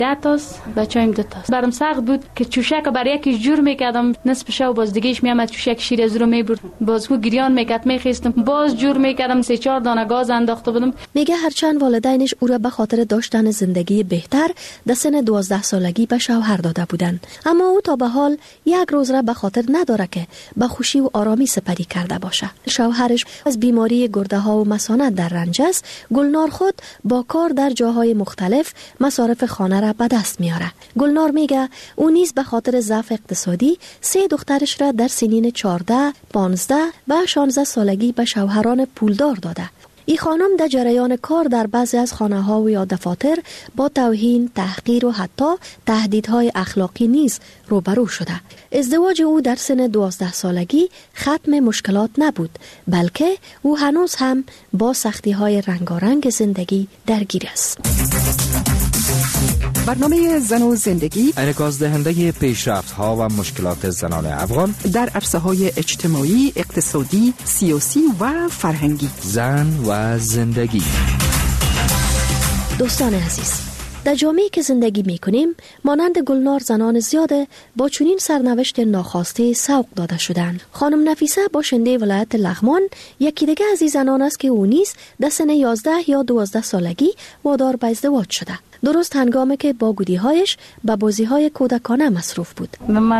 10 تاست، بچه‌ام 2 تاست. برام سخت بود که چوشک برای یکی جور میکردم، نصف شب باز دیگهش میامد چوشک شیر از رو میبرد، باز کو گریان میکرد، میخیستم باز جور میکردم، 3-4 دانه گاز انداخته بودم. میگه هرچند والدینش او را به خاطر داشتن زندگی بهتر در سن 12 سالگی به شوهر داده بودند، اما او تا به حال یک روز را به خاطر نداره که به خوشی و آرامی سپری کرده باشه. شوهرش از بیماری گرده ها و مثانه در رنج است. گلنار خود با کار در جاهای مختلف مصارف خانه را به دست میاره. گلنار میگه او نیز به خاطر ضعف اقتصادی 3 دخترش را در سنین 14، 15 و 16 سالگی به شوهران پولدار داده. این خانم در جریان کار در بعضی از خانه ها و یا دفاتر با توهین، تحقیر و حتی تهدیدهای اخلاقی نیز روبرو شده. ازدواج او در سن 12 سالگی ختم مشکلات نبود، بلکه او هنوز هم با سختی های رنگارنگ زندگی درگیر است. برنامه زن و زندگی انعکاس دهنده پیشرفت ها و مشکلات زنان افغان در عرصه های اجتماعی، اقتصادی، سیاسی و فرهنگی. زن و زندگی. دوستان عزیز، در جامعه‌ای که زندگی می‌کنیم مانند گلنار زنان زیاده با چنین سرنوشت ناخواسته سوق داده شدند. خانم نفیسه باشنده ولایت لغمان یکی دیگه از این زنان است که او نیز در سن 11 یا 12 سالگی وادار به ازدواج شده. درست هنگامی که با گودی‌هایش به بازی‌های کودکانه مصروف بود.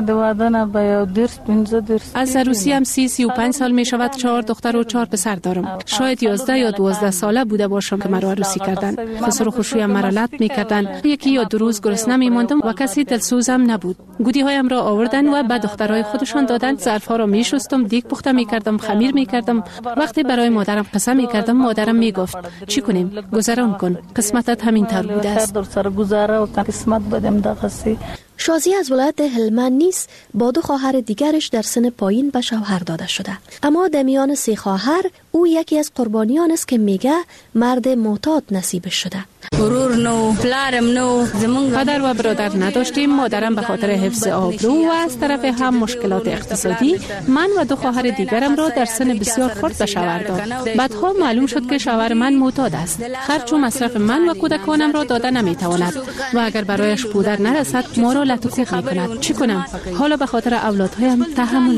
از عروسی هم 30-35 سال می شود. 4 دختر و 4 پسر دارم. شاید 11 یا 12 ساله بوده باشم که مرا عروسی کردن. خسر و خشویم مرا لط می کردن. یکی یا 2 روز گرسنه می ماندم و کسی دلسوزم نبود. گودی‌هایم را آوردن و به دخترای خودشان دادن. ظرف‌ها را می شستم، دیگ پخته می کردم، خمیر می کردم. وقتی برای مادرم قسم می کردم، مادرم می گفت چی کنیم؟ گذران کن. قسمتت همین طور بوده است. شازی از ولایت هلمند نیز با 2 خواهر دیگرش در سن پایین به شوهر داده شده، اما در میان 3 خواهر او یکی از قربانیان است که میگه مرد معتاد نصیبش شده. پدر و برادر نداشتیم. مادرم به خاطر حفظ آبرو و از طرف هم مشکلات اقتصادی من و 2 خواهر دیگرم را در سن بسیار خرد به شوهر داد. بعدها معلوم شد که شوهر من معتاد است. خرج و مصرف من و کودکانم را داده نمیتواند و اگر برایش پودر نرسد ما را لطوکوب میکند. چی کنم؟ حالا به خاطر اولادهایم تحمل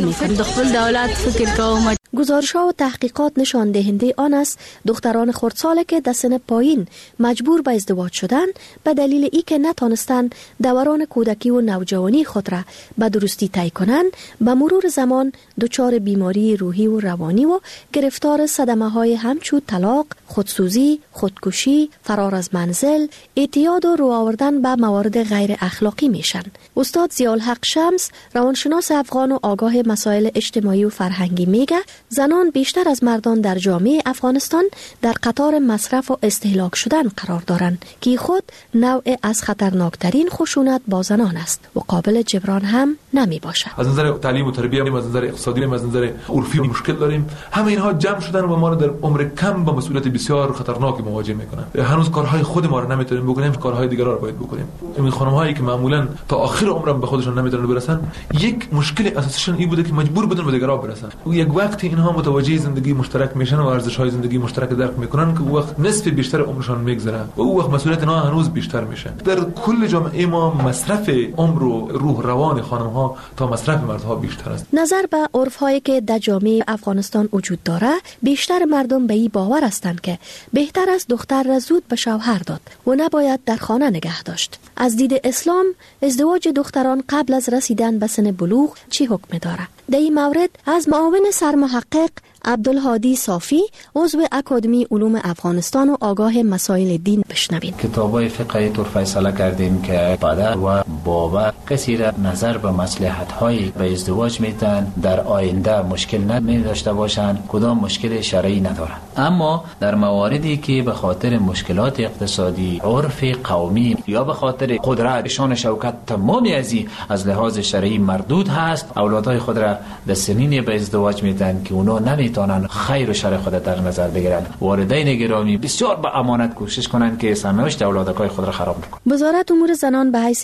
میکنم. گزارش‌ها و تحقیقات نشان دهنده آن است دختران خردسال که در سن پایین مجبور به ازدواج شدند به دلیل ای که نتانستند دوران کودکی و نوجوانی خود را به درستی طی کنند، به مرور زمان دچار بیماری روحی و روانی و گرفتار صدمه‌های همچون طلاق، خودسوزی، خودکشی، فرار از منزل، اعتیاد و رو آوردن به موارد غیر اخلاقی میشن. استاد ضیاءالحق شمس، روانشناس افغان و آگاه مسائل اجتماعی و فرهنگی میگه زنان بیشتر از مردان در جامعه افغانستان در قطار مصرف و استهلاک شدن قرار دارند که خود نوع از خطرناکترین خشونت با زنان است و قابل جبران هم نمی باشه. از نظر تعلیم و تربیت، از نظر اقتصادی، از نظر عرفی مشکل داریم. همه اینها جمع شدن و ما را در عمر کم با مسئولیت بسیار خطرناکی مواجه میکنن. هنوز کارهای خود ما را نمیتونیم بکنیم، کارهای دیگر را باید بکنیم. این خانم هایی که معمولا تا آخر عمرم به خودشون نمیتونن برسن، یک مشکل اساسیشون این بوده که مجبور بودن به دیگران برسن. و یک وقتی اینها متوجه زندگی مشترک میشن و ارزش‌های زندگی مشترک درک میکنن که وقت نصف بیشتر عمرشون میگذره و او وقت مسئولیت اینا هنوز بیشتر میشه. در کل جامعه ما مصرف عمر و روح روان خانم‌ها تا مصرف مردها بیشتر است. نظر به عرف‌هایی که در جامعه افغانستان وجود داره، بیشتر مردم به این باور هستند که بهتر است دختر را زود به شوهر داد و نباید در خانه نگه داشت. از دید اسلام ازدواج دختران قبل از رسیدن به سن بلوغ چی حکم داره؟ در این مورد از معاون سرمحقق عبدالهادی صافی، عضو اکادمی علوم افغانستان و آگاه مسائل دین بشنوید. کتابای فقهی طور فیصله کردیم که پدر و بابا کسی را نظر به مصلحت‌های به ازدواج میتن در آینده مشکل نداشته باشند، کدام مشکل شرعی ندارند. اما در مواردی که به خاطر مشکلات اقتصادی، عرف قومی یا به خاطر قدرت شان شوکت تمامی از لحاظ شرعی مردود هست، اولادهای خود را در سنین به ازدواج میتن که اونا نمیتونن خیر و شر خود در نظر بگیرن. والدین گرامی بسیار به امانت کوشش کنن که سرنوشت اولادهای خود را خراب نکنن. وزارت امور زنان به حیث گرگان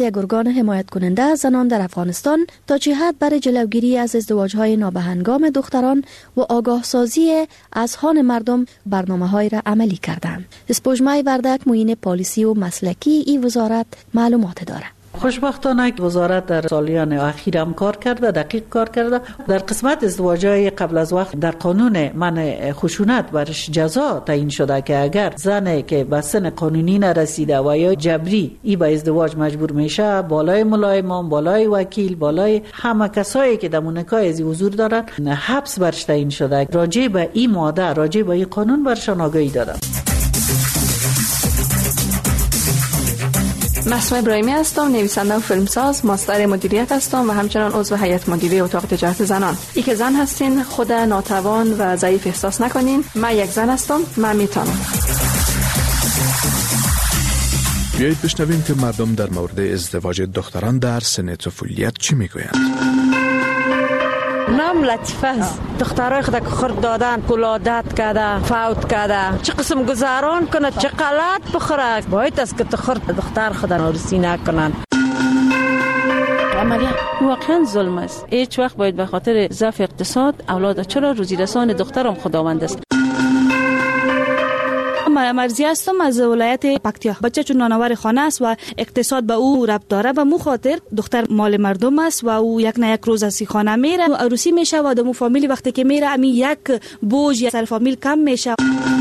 حمایت کننده زنان در افغانستان تا چه حد برای جلوگیری از ازدواج‌های نابهنگام دختران و آگاه سازی اذهان مردم برنامه‌های را عملی کردند. اسپوجمای وردک معین پالیسی و مسلکی این وزارت معلومات دارد. خوشبختانه وزارت در سالیان اخیر هم کار کرده، دقیق کار کرده. در قسمت ازدواج‌های قبل از وقت در قانون منع خشونت برش جزا تعیین شده که اگر زنی که به سن قانونی نرسیده و یا جبری ای به ازدواج مجبور میشه، بالای ملایمان، بالای وکیل، بالای همه کسایی که در نکاح از حضور دارن حبس برش تعیین شده. راجع به این ماده، راجع به این قانون برشان آگاهی دادن. مسموع ابراهیمی هستم، نویسنده و فیلمساز، ماستر مدیریت هستم و همچنان عضو هیئت مدیره اتاق تجارت زنان. ای که زن هستین خود ناتوان و ضعیف احساس نکنین. من یک زن هستم، من میتونم. بیایید بشنویم که مردم در مورد ازدواج دختران در سن طفولیت چی میگویند. نام لطیفه است. دخترای خود که خورد دادن، ولادت کرده، فوت کرده، چه قسم گذران کنه، چه غلط بخوره. باید است که خورد دختر خود عروسی نکنن. عملیات واقعا ظلم است. هیچ وقت باید به خاطر ضعف اقتصاد اولاد چرا روزی رسان دخترم خداوند است. مرزی هستم از ولایت پکتیا. بچه چون نانوار خانه است و اقتصاد به او ربط داره و مو خاطر دختر مال مردم است و او یک نه یک روز از خانه میره و عروسی میشه و دمو فامیلی وقتی که میره همین یک بوج یا سر فامیل کم میشه.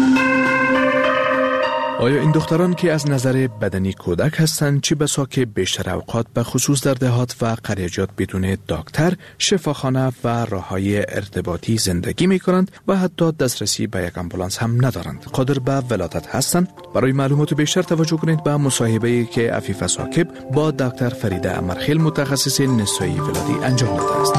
آیا این دختران که از نظر بدنی کودک هستند چه بسا که بیشتر اوقات به خصوص در دهات و قریجات بدون دکتر، شفاخانه و راههای ارتباطی زندگی می کنند و حتی دسترسی به یک آمبولانس هم ندارند، قادر به ولادت هستند؟ برای معلومات بیشتر توجه کنید به مصاحبه‌ای که عفیفه ثاقب با دکتر فریده امرخیل متخصص نسایی ولادی انجام داده است.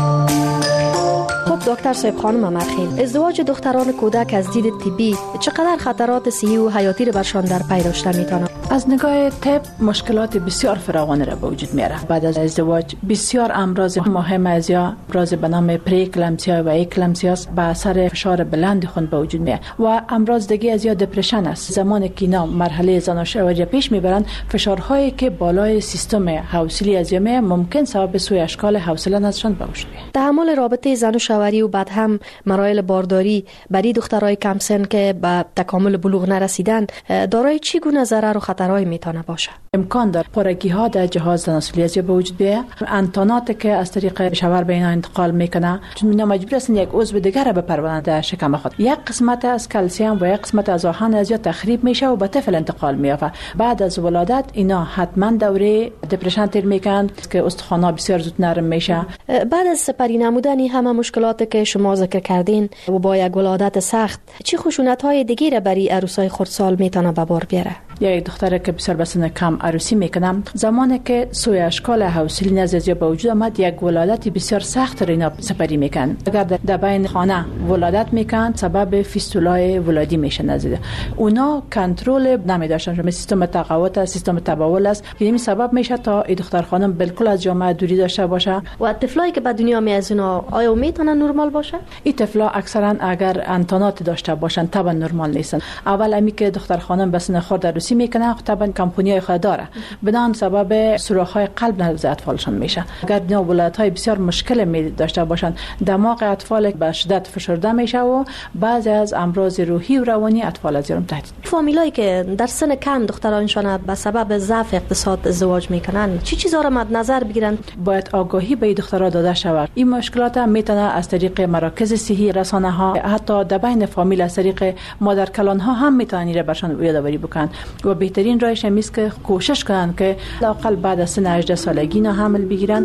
خب دکتر صاحب خانم امرخیل، ازدواج دختران کودک از دید طبی چقدر خطرات صحی و حیاتی را برشان در پی داشته میتونه؟ از نگاه طب مشکلات بسیار فراوان را به وجود میاره. بعد از ازدواج بسیار امراض مهم از یا امراض به نام پریکلمسیا و اکلمسیا به اثر فشار بلند خون به وجود میاد و امراض دیگه از یا دپرشن است. زمانی که اینا مرحله زناشویی پیش میبرند، فشارهایی که بالای سیستم حوصله از یا ممکن سبب سوء اشکال حوصله ازشان به وجود میاد. تحمل رابطه زن و شوهری و بعد هم مراحل بارداری برای دخترای کم سن که به تکامل بلوغ نرسیدن دارای چی گونه ضرر و خطرهایی میتونه باشه؟ امکان داره پرگی ها در جهاز تناسلی به وجود بیاد، انتانات که از طریق شوهر به اینا انتقال میکنه، چون اینا مجبور هستن یک عضو دیگر را بپرورند در شکم خود. یک قسمت از کلسیم و یک قسمت از آهن از یا تخریب میشه و به طفل انتقال میافته. بعد از ولادت اینا حتما دوره دپرشن تیر میکنن که استخوان‌ها بسیار زود نرم میشه. بعد از سپری نمودن همه مشکلات که شما ذکر کردین و با یک ولادت سخت، چه خشونت‌های دیگه را برای عروسای خردسال میتونه به بار بیاره؟ یک دختر که بسیار به سن کم عروسی میکنم، زمانی که سوء اشکال حوصله نزدیک به وجود آمد، یک ولادت بسیار سخت را اینا سپری میکن. اگر در بین خانه ولادت میکن، سبب فیستولای ولادی میشه نزدیک. اونا کنترل نمیداشتن. سیستم تقاوت، سیستم تبول است. یعنی سبب میشه تا این دختر خانم بالکل از جامعه دوری داشته باشه. و طفلایی که به دنیا میازن آیا میتونن نرمال باشه؟ این طفلا اکثرا اگر انتانات داشته باشن طبعا نرمال نیستن. اول امی که دختر خانم به سن خرد عروسی میکنه، طبعا کمپونیای خود داره، بدان سبب سوراخ‌های قلب نزد اطفالشان میشه. اگر اینا ولادت‌های بسیار مشکل می داشته باشن، دماغ اطفال به شدت فشرده میشه و بعضی از امراض روحی و روانی اطفال از یارم تهدید. فامیلایی که در سن کم دخترانشان به سبب ضعف اقتصاد ازدواج میکنن، چی چیزا را مد نظر بگیرن؟ باید آگاهی به دخترها داده شود. این مشکلات هم میتونه از طریق مراکز صحی، رسانه‌ها، حتی در بین فامیل از طریق مادرکلان‌ها هم میتونن را برشان یادآوری بکنن و بهترین راهش این است که کوشش کنن که لااقل بعد از سن 18 سالگی نه حمل بگیرن.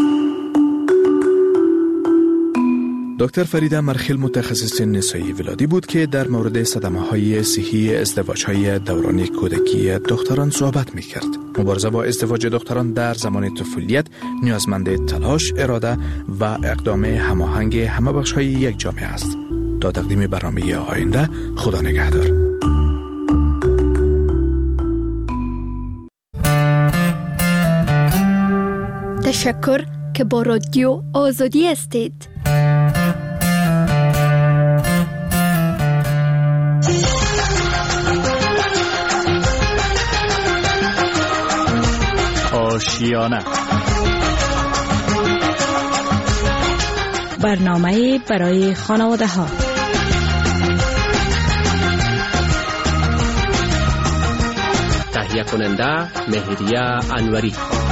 دکتر فریده امرخیل متخصص نسایی ولادی بود که در مورد صدمه‌های صحی ازدواج‌های دوران کودکی دختران صحبت می‌کرد. مبارزه با ازدواج دختران در زمان طفولیت نیازمند تلاش، اراده و اقدام هماهنگ همه بخش‌های یک جامعه است. تا تقدیم برنامه آینده، خدا نگهدار. تشکر که با رادیو آزادی هستید. آشیانه، برنامه برای خانواده ها. تهیه کننده مهریه انوری.